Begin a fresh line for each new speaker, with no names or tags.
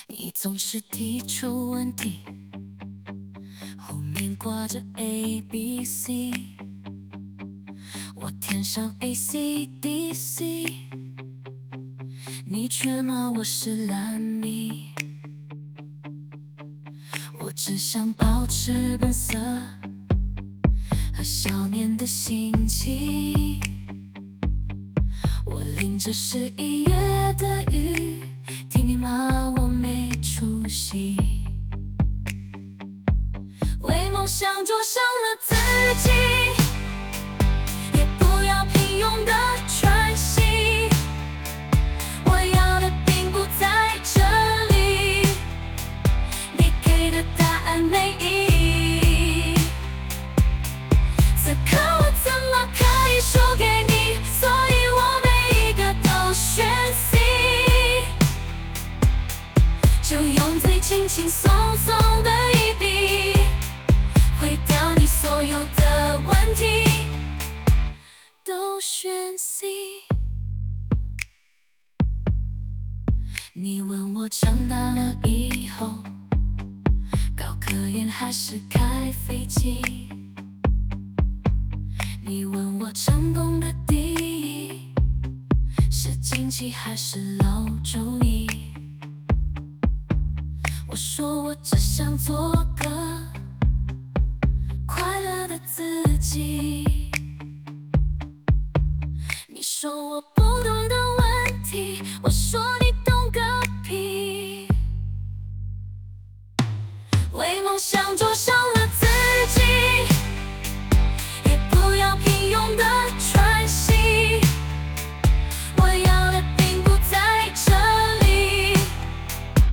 你总是提出问题，后面挂着 ABC， 我填上 ACDC， 你却骂我是烂泥。我只想保持本色和少年的心情，我淋着11月的雨，听你骂我没出息，为梦想灼伤了自己，也不要平庸的喘息，我要的并不在这里，你给的答案没意义，此刻我怎么可以输给你，所以我每一个都选 C， 就用最轻轻松松的一笔毁掉你所有的问题，都选 C。 你问我长大了以后搞科研还是开飞机，你问我成功的定义是经济还是老中医，我说我只想做个快乐的自己，你说我不懂的问题，我说你懂个屁，为梦想灼伤